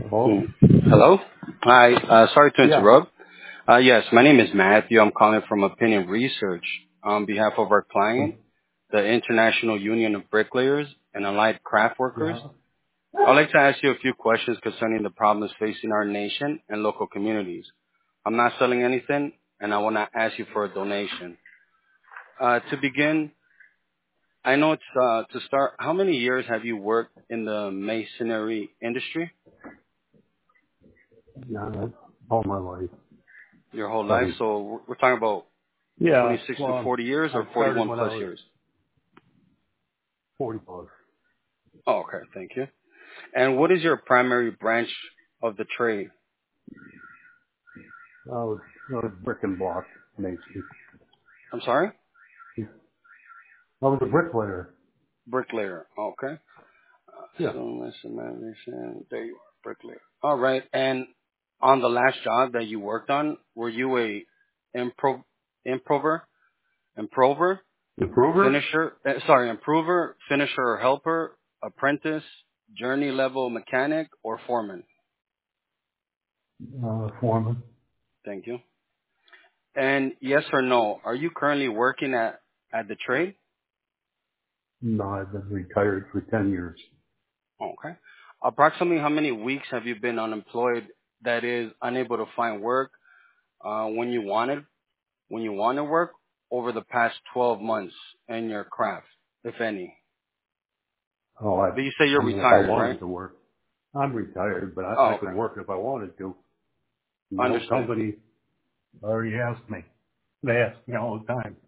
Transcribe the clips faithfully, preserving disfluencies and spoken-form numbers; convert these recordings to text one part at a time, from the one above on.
Hello? Hmm. Hello? Hi. Uh, sorry to Yeah. interrupt. Uh, yes, my name is Matthew. I'm calling from Opinion Research on behalf of our Um, client, the International Union of Bricklayers and Allied Craft Workers. Yeah. I'd like to ask you a few questions concerning the problems facing our nation and local communities. I'm not selling anything, and I want to ask you for a donation. Uh, to begin, I know it's uh, to start. How many years have you worked in the masonry industry? Yeah. That's all my life. Your whole life. Sorry. So we're we're talking about Yeah. twenty-six to Well, forty years I or started forty-one when I plus was years? forty plus. Oh, okay. Thank you. And what is your primary branch of the trade? I was, I was brick and block mason. I'm sorry? I was a bricklayer. Bricklayer. Okay. Yeah. So listen, man, listen. There you are, bricklayer. All right. And on the last job that you worked on, were you a impro- improver, improver, Improver? finisher, eh, sorry, improver, finisher or helper, apprentice, journey level mechanic, or foreman? Uh, foreman. Thank you. And yes or no, are you currently working at, at the trade? No, I've been retired for ten years. Okay. Approximately how many weeks have you been unemployed, that is unable to find work uh, when you wanted when you want to work over the past twelve months in your craft, if any? Oh, I, But you say you're I mean, if I retired, wanted right? to work, I'm retired, but I, I Oh, could okay. work if I wanted to. No Understood. company already asked me. They ask me all the time.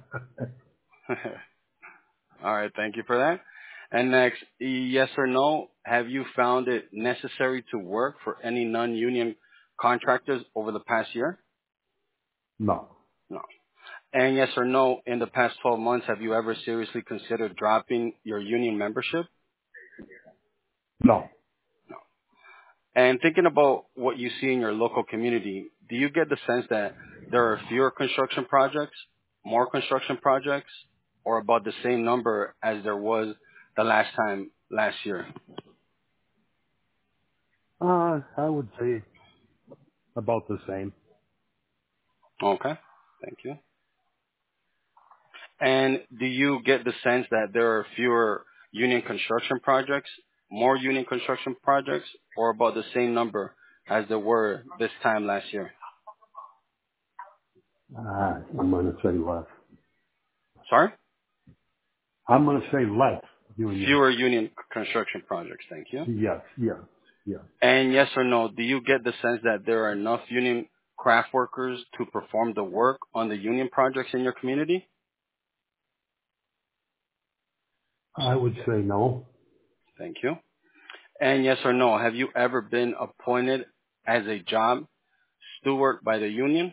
All right. Thank you for that. And next, yes or no, have you found it necessary to work for any non-union contractors over the past year? No. No. And yes or no, in the past twelve months, have you ever seriously considered dropping your union membership? No. No. And thinking about what you see in your local community, do you get the sense that there are fewer construction projects, more construction projects, or about the same number as there was the last time last year? Uh, I would say about the same. Okay. Thank you. And do you get the sense that there are fewer union construction projects, more union construction projects, or about the same number as there were this time last year? Uh, I'm going to say less. Sorry? I'm going to say less union. Fewer union construction projects. Thank you. Yes, yes, yes. And yes or no, do you get the sense that there are enough union craft workers to perform the work on the union projects in your community? I would say no. Thank you. And yes or no, have you ever been appointed as a job steward by the union?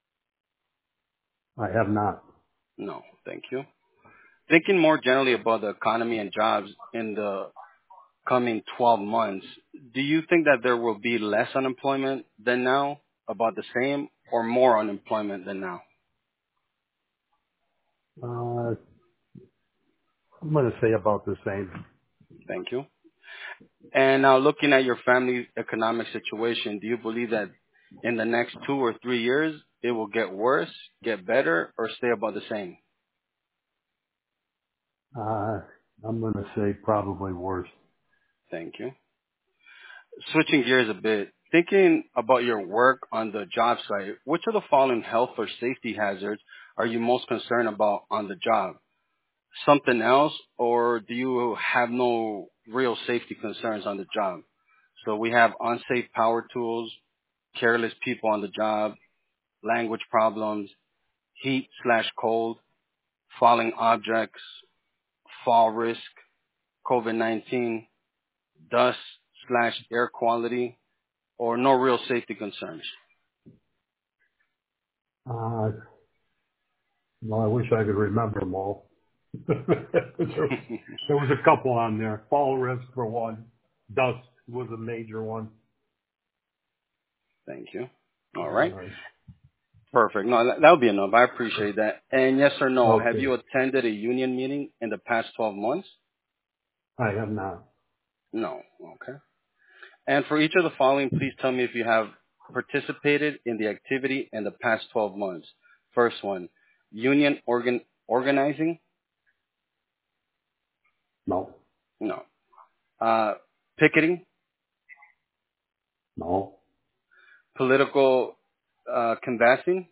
I have not. No. Thank you. Thinking more generally about the economy and jobs in the coming twelve months, do you think that there will be less unemployment than now, about the same, or more unemployment than now? Uh, I'm going to say about the same. Thank you. And now looking at your family's economic situation, do you believe that in the next two or three years it will get worse, get better, or stay about the same? Uh, I'm going to say probably worse. Thank you. Switching gears a bit, thinking about your work on the job site, which of the following health or safety hazards are you most concerned about on the job? Something else, or do you have no real safety concerns on the job? So we have unsafe power tools, careless people on the job, language problems, heat slash cold, falling objects, fall risk, COVID nineteen, dust slash air quality, or no real safety concerns. Uh, well, I wish I could remember them all. there, there was a couple on there. Fall risk for one. Dust was a major one. Thank you. All All right. right. Perfect. No, that, that'll be enough. I appreciate that. And yes or no, have Okay. you attended a union meeting in the past twelve months? I have not. No. Okay. And for each of the following, please tell me if you have participated in the activity in the past twelve months. First one, union organ organizing? No. No. Uh, picketing? No. Political uh, canvassing?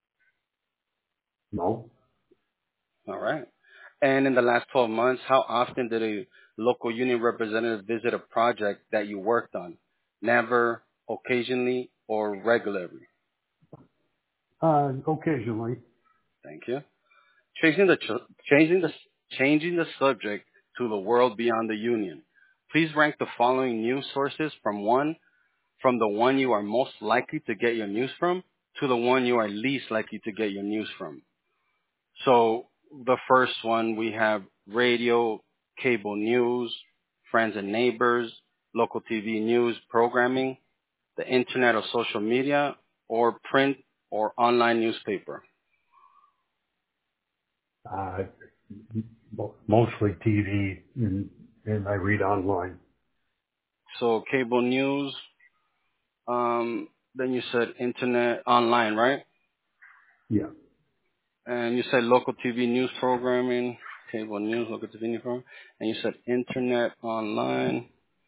No. All right. And in the last twelve months, how often did a local union representative visit a project that you worked on? Never, occasionally, or regularly? Uh, occasionally. Thank you. Changing the ch- changing the changing the subject to the world beyond the union. Please rank the following news sources from one from the one you are most likely to get your news from to the one you are least likely to get your news from. So the first one we have radio, cable news, friends and neighbors, local T V news programming, the internet or social media, or print or online newspaper. Uh, mo- mostly T V and, and I read online. So cable news, um, then you said internet online, right? Yeah. And you said local T V news programming, cable news, local T V news programming, and you said internet online.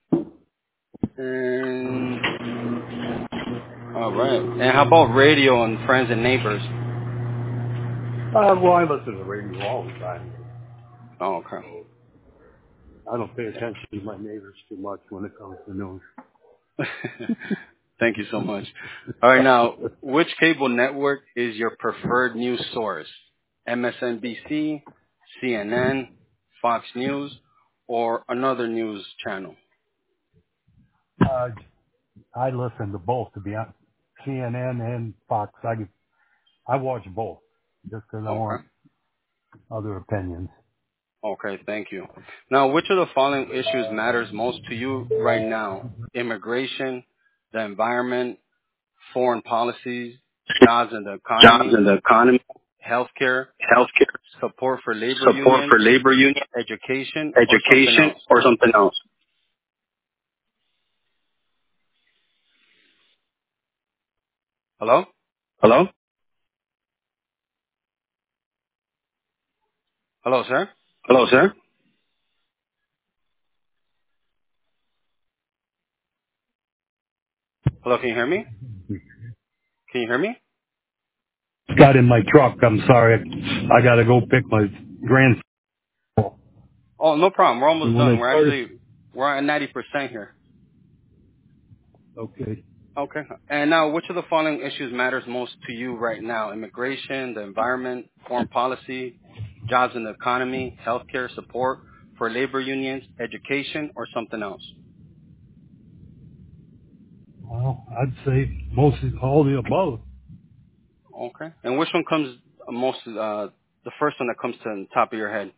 And all right. And how about radio and friends and neighbors? Uh, well, I listen to the radio all the time. Oh, okay. So I don't pay attention to my neighbors too much when it comes to news. Thank you so much. All right, now, which cable network is your preferred news source? M S N B C, C N N, Fox News, or another news channel? Uh, I listen to both, to be honest. C N N and Fox. I, I watch both just because I want Okay. other opinions. Okay, thank you. Now, which of the following issues matters most to you right now? Immigration, the environment, foreign policies, jobs and the Jobs economy, in the economy, healthcare, healthcare, support for labor support unions, for labor union, education, or something education, else? or something else. Hello? Hello? Hello, sir? Hello, sir? Hello, can you hear me? Can you hear me? Got in my truck. I'm sorry. I got to go pick my grandson. Oh, no problem. We're And almost when done. I We're started, actually, we're at ninety percent here. okay. Okay. And now, which of the following issues matters most to you right now? Immigration, the environment, foreign policy, jobs in the economy, healthcare, support for labor unions, education, or something else? Well, I'd say most of all the above. Okay. And which one comes most, uh, the first one that comes to the top of your head?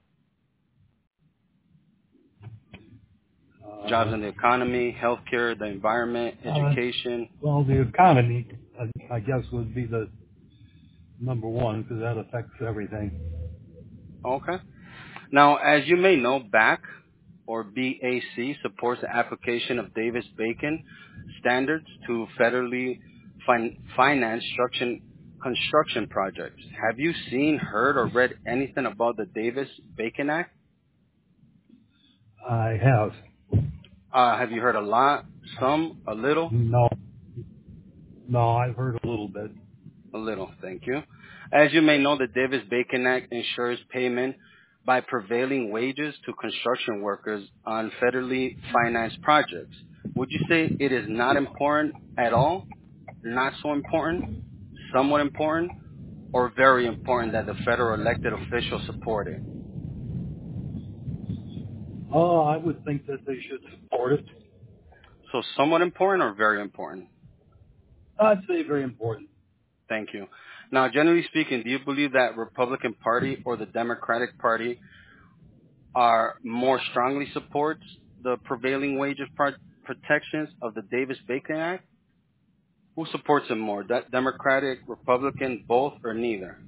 Jobs Uh, in the economy, healthcare, the environment, uh, education. well, the economy, I, I guess, would be the number one because that affects everything. Okay. Now, as you may know, B A C or B A C supports the application of Davis-Bacon standards to federally fin- finance construction, construction projects. Have you seen, heard, or read anything about the Davis-Bacon Act? I have. Uh, have you heard a lot, some, a little? No, no, I've heard a little bit. A little, thank you. As you may know, the Davis-Bacon Act ensures payment by prevailing wages to construction workers on federally financed projects. Would you say it is not important at all, not so important, somewhat important, or very important that the federal elected officials support it? Oh, I would think that they should support it. So somewhat important or very important? I'd say very important. Thank you. Now, generally speaking, do you believe that Republican Party or the Democratic Party are more strongly supports the prevailing wages pro- protections of the Davis-Bacon Act? Who supports it more? De- Democratic, Republican, both, or neither?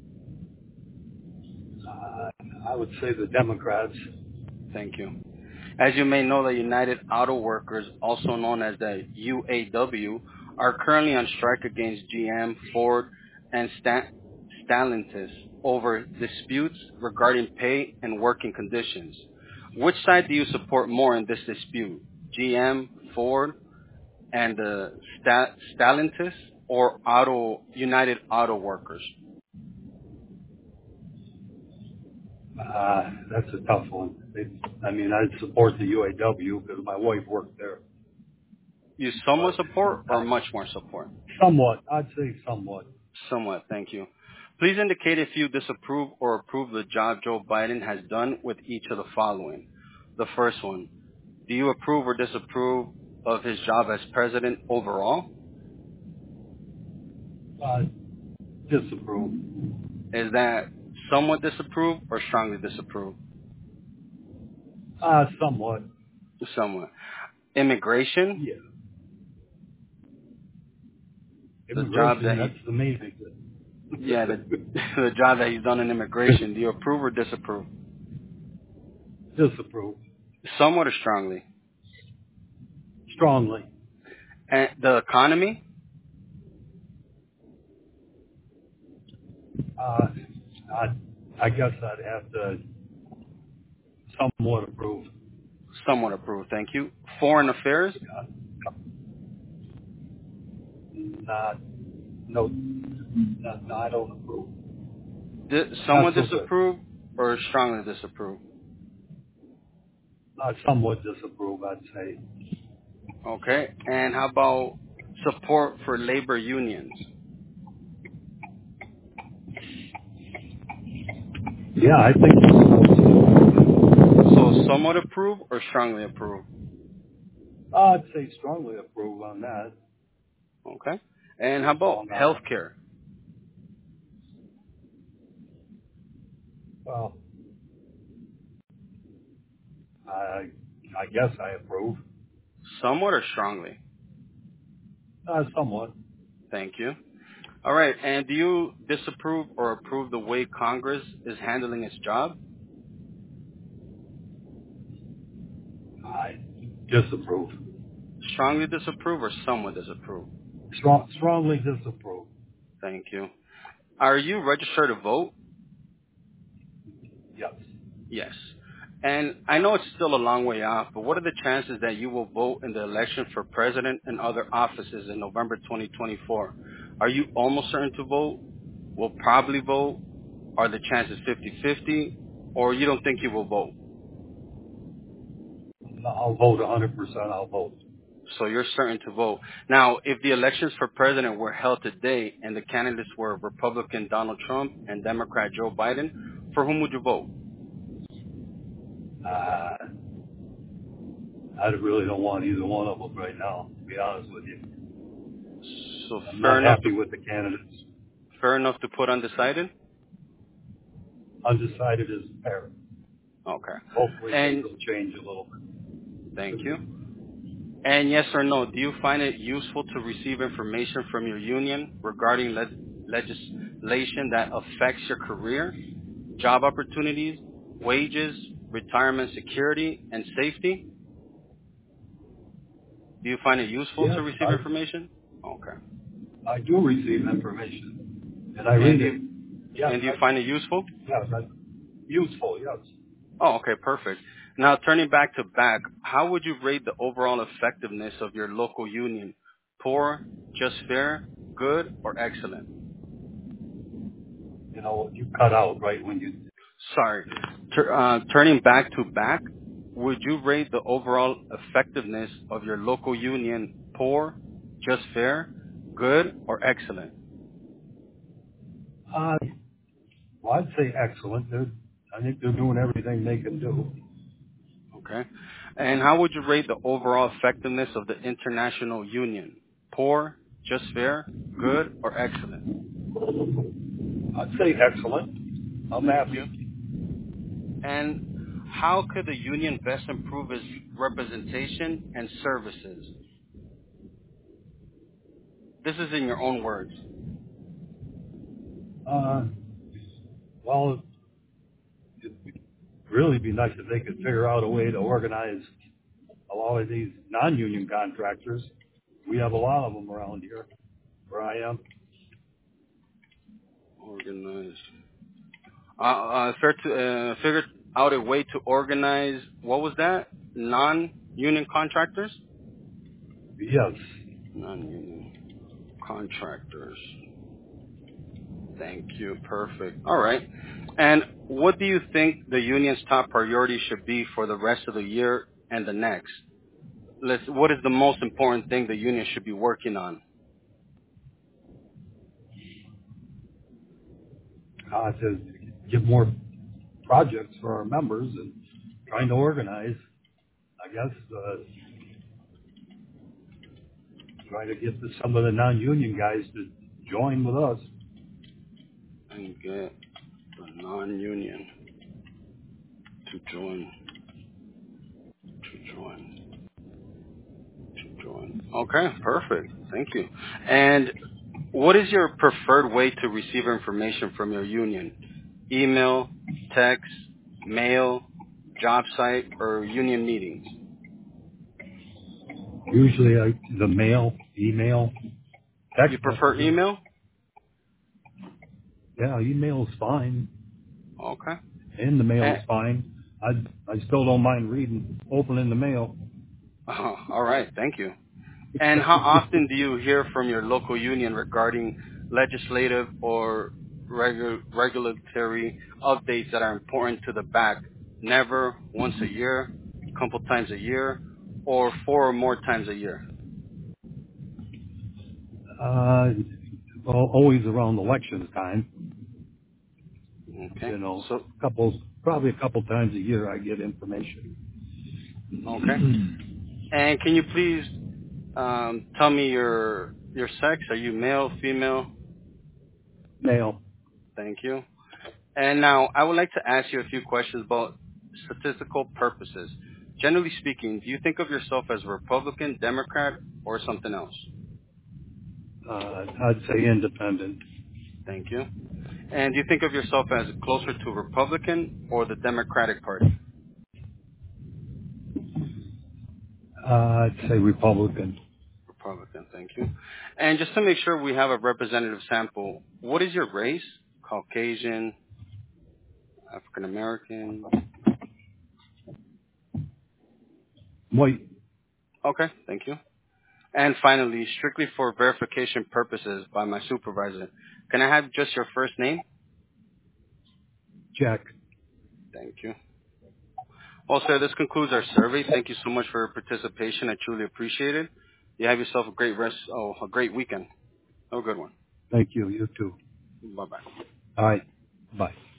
Uh, I would say the Democrats. Thank you. As you may know, the United Auto Workers, also known as the U A W, are currently on strike against G M, Ford, and Stan- Stellantis over disputes regarding pay and working conditions. Which side do you support more in this dispute? G M, Ford, and the Sta- Stellantis, or Auto United Auto Workers? Uh, that's a tough one. It, I mean, I'd support the U A W because my wife worked there, You somewhat but support or uh, much more support? somewhat. I'd say somewhat. Somewhat, thank you. Please indicate if you disapprove or approve the job Joe Biden has done with each of the following. The first one, do you approve or disapprove of his job as president overall? Uh, disapprove. Is that somewhat disapprove or strongly disapprove? Uh, somewhat. Somewhat. Immigration, Yeah. the job Immigration, that he, that's the main thing. yeah, the, the job that he's done in immigration, do you approve or disapprove? Disapprove. Somewhat or strongly. Strongly. And the economy, Uh, I, I guess I'd have to somewhat approve. somewhat approve, thank you. Foreign affairs, Uh, not, no, no, no, I don't approve. di- Not somewhat so good. disapprove or strongly disapprove? Not somewhat disapprove, I'd say. Okay. And how about support for labor unions? Yeah, I think So somewhat approve or strongly approve? I'd say strongly approve on that. Okay. And how What's about going on? healthcare? Well, I, I guess I approve. Somewhat or strongly? Uh, somewhat. Thank you. All right. And do you disapprove or approve the way Congress is handling its job? I disapprove. Strongly disapprove or somewhat disapprove? Strong, strongly disapprove. Thank you. Are you registered to vote? Yes. Yes. And I know it's still a long way off, but what are the chances that you will vote in the election for president and other offices in November twenty twenty-four? Are you almost certain to vote? Will probably vote? Are the chances fifty-fifty? Or you don't think you will vote? I'll vote one hundred percent. I'll vote. So you're certain to vote. Now, if the elections for president were held today and the candidates were Republican Donald Trump and Democrat Joe Biden, for whom would you vote? Uh, I really don't want either one of them right now, to be honest with you. So I'm fair not enough to happy with the candidates. fair enough to put undecided? Undecided is fair. Okay. Hopefully things And will change a little bit. thank you. And yes or no, do you find it useful to receive information from your union regarding le- legislation that affects your career, job opportunities, wages, retirement security, and safety? Do you find it useful Yes, to receive I, information? Okay. I do receive information, and I And read do it. you, Yes, and do you I, find it useful? yes, I, useful, yes. Oh, okay, perfect. Now, turning back to back, how would you rate the overall effectiveness of your local union? Poor, just fair, good, or excellent? You know, you cut out right when you, Sorry. Tur- uh, turning back to back, would you rate the overall effectiveness of your local union poor, just fair, good, or excellent? uh, well, I'd say excellent. They're, I think they're doing everything they can do. Okay. And how would you rate the overall effectiveness of the international union? Poor, just fair, good, or excellent? I'd say excellent. I'm Thank you. happy. And how could the union best improve its representation and services? This is in your own words. Uh, well, really be nice if they could figure out a way to organize a lot of these non-union contractors. We have a lot of them around here where I am. Organize. Uh, uh, fair to, uh, figured out a way to organize, what was that? Non-union contractors? Yes. Non-union contractors. Thank you. Perfect. All right. And what do you think the union's top priority should be for the rest of the year and the next? Let's, what is the most important thing the union should be working on? Uh, to give more projects for our members and trying to organize, I guess, uh, trying to get the, some of the non-union guys to join with us. And get the non-union to join, to join, to join. Okay, perfect. Thank you. And what is your preferred way to receive information from your union? Email, text, mail, job site, or union meetings? Usually I, the mail, email, You text prefer messages. email? Yeah, email's fine, Okay. and the And, mail's fine. I I still don't mind reading, opening the mail. oh, all right. Thank you. And how often do you hear from your local union regarding legislative or regu- regulatory updates that are important to the back? Never, once a year, couple times a year, or four or more times a year? Uh, well, always around election time. Okay. You know, So, a couple, probably a couple times a year I get information. okay. And can you please um, tell me your your sex? Are you male, female? Mail. Thank you. And now I would like to ask you a few questions about statistical purposes. Generally speaking, do you think of yourself as Republican, Democrat, or something else? Uh, I'd say independent. Thank you. And do you think of yourself as closer to Republican or the Democratic Party? Uh, I'd say Republican. Republican, thank you. And just to make sure we have a representative sample, what is your race? Caucasian, African American? White. Okay, thank you. And finally, strictly for verification purposes by my supervisor, can I have just your first name? Jack. Thank you. Well, sir, this concludes our survey. Thank you so much for your participation. I truly appreciate it. You have yourself a great rest, oh, a great weekend. Have a good one. Thank you. You too. Bye-bye. All right. Bye.